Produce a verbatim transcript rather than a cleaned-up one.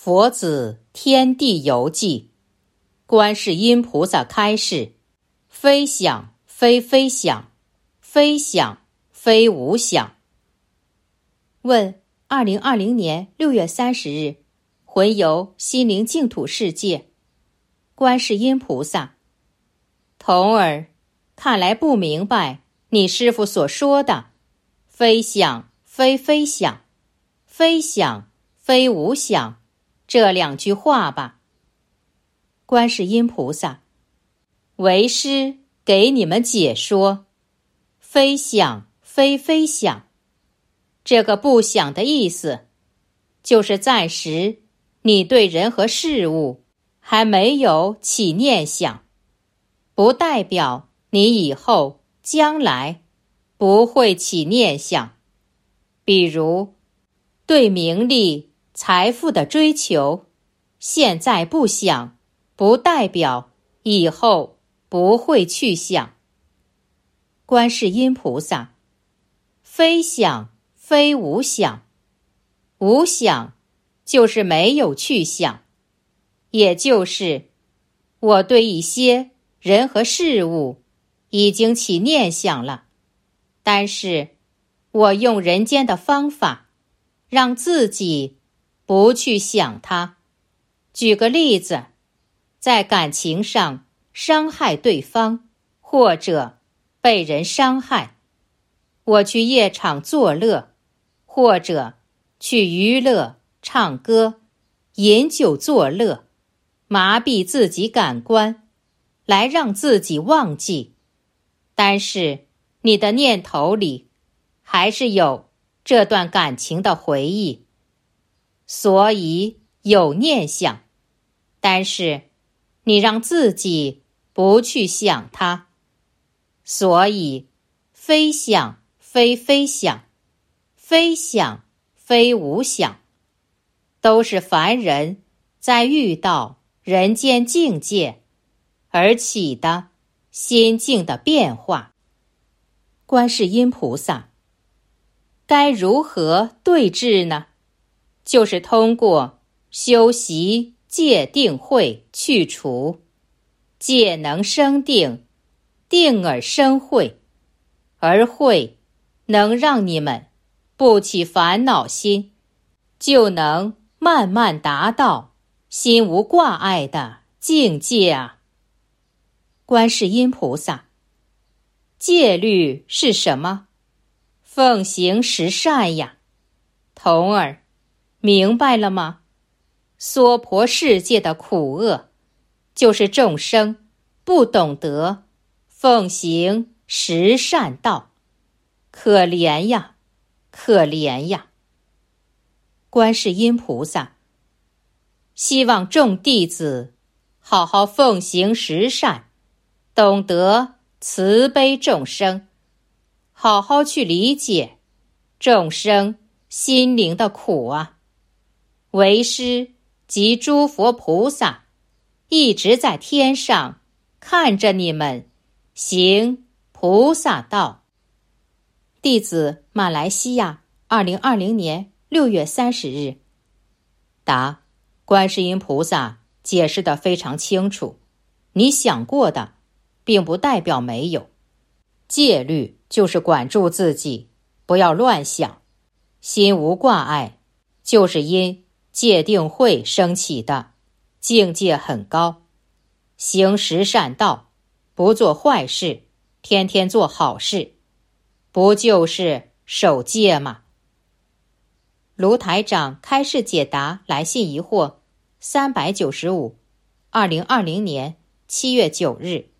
佛子天地游记，观世音菩萨开示：非想非非想，非想非无想。问：二零二零年六月三十日，魂游心灵净土世界，观世音菩萨：童儿，看来不明白你师父所说的非想非非想，非想非无想这两句话吧。观世音菩萨：为师给你们解说，非想非非想，这个不想的意思，就是暂时你对人和事物还没有起念想，不代表你以后将来不会起念想。比如对名利财富的追求，现在不想，不代表以后不会去想。观世音菩萨：非想非无想，无想就是没有去想，也就是我对一些人和事物已经起念想了，但是我用人间的方法让自己不去想它。举个例子，在感情上伤害对方，或者被人伤害，我去夜场作乐，或者去娱乐唱歌饮酒作乐，麻痹自己感官，来让自己忘记。但是你的念头里还是有这段感情的回忆，所以有念想，但是你让自己不去想它，所以非想非非想，非想非无想，都是凡人在遇到人间境界而起的心境的变化。观世音菩萨：该如何对治呢？就是通过修习戒定慧去除，戒能生定，定而生慧，而慧能让你们不起烦恼心，就能慢慢达到心无挂碍的境界啊。观世音菩萨：戒律是什么？奉行十善呀。童儿，明白了吗？娑婆世界的苦厄，就是众生不懂得奉行十善道，可怜呀，可怜呀。观世音菩萨：希望众弟子好好奉行十善，懂得慈悲众生，好好去理解众生心灵的苦啊。为师及诸佛菩萨一直在天上看着你们行菩萨道。弟子马来西亚二零二零年六月三十日。答：观世音菩萨解释得非常清楚，你想过的并不代表没有。戒律就是管住自己，不要乱想，心无挂碍，就是因戒定慧升起的，境界很高。行十善道，不做坏事，天天做好事，不就是守戒吗？卢台长开示解答来信疑惑三百九十五，二零二零年七月九日。